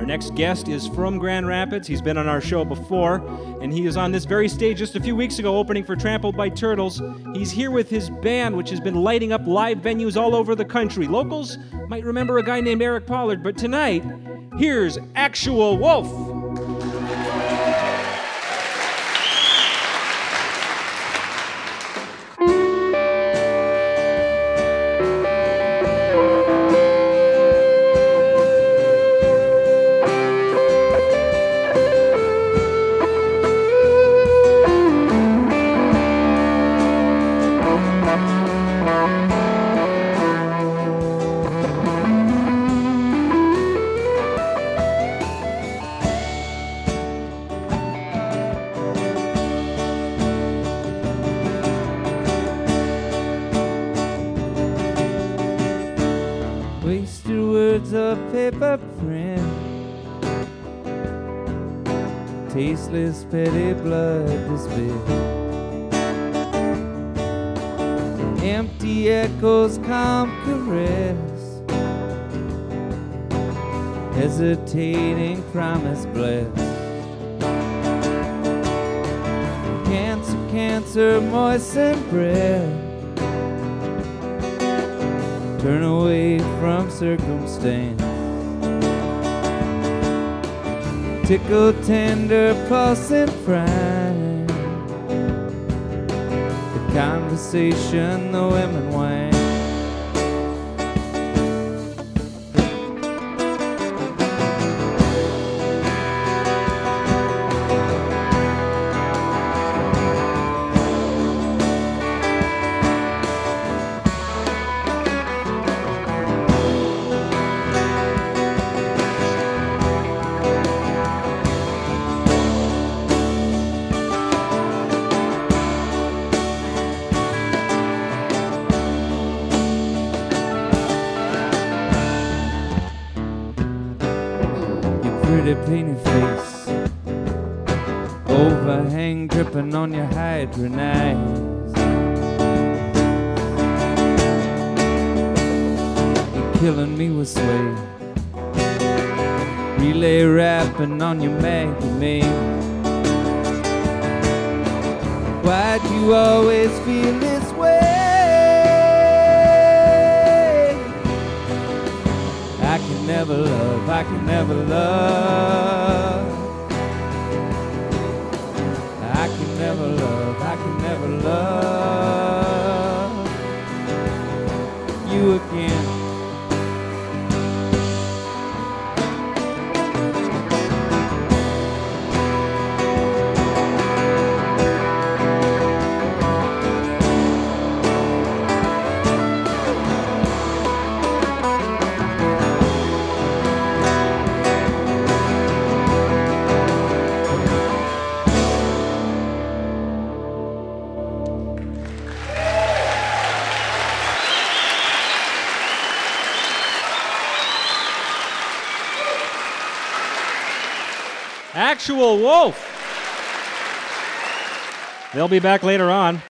next guest is from Grand Rapids. He's been on our show before, and he is on this very stage just a few weeks ago opening for Trampled by Turtles. He's here with his band, which has been lighting up live venues all over the country. Locals might remember a guy named Eric Pollard, but tonight, here's Actual Wolf. Wasted words of paper print, tasteless petty blood to spill. Empty echoes calm caress, hesitating promise bless. Cancer, cancer, moisten breath, turn away from circumstance. Tickle tender, pulsing pride, the conversation the women whine. Pretty painted face, overhang dripping on your hydrant eyes. You're killing me with sway, relay rapping on your magazine. Why'd you always feel this way? I can never love, I can never love. I can never love, I can never love you again. Actual Wolf. They'll be back later on.